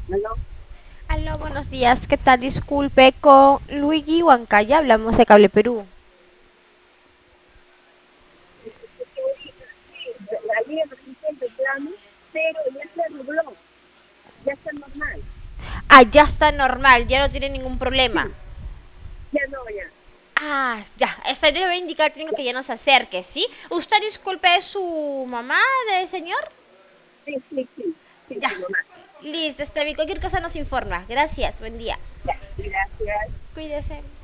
¿Aló? Aló, buenos días. ¿Qué tal? Disculpe, con Luigi Huancaya hablamos de Cable Perú. Señorita, sí, ayer hice el reclamo, pero ya se arregló, ya está normal. Ah, ya está normal, ya no tiene ningún problema. Sí, ya no, ya. Ah, ya. Esta le voy a indicar al técnico que ya no se acerque, ¿sí? Usted disculpe, ¿es su mamá del señor? Sí, sí, sí, sí, Ya. su mamá. Listo, está bien. Cualquier cosa nos informa. Gracias, buen día. Ya, gracias. Cuídese.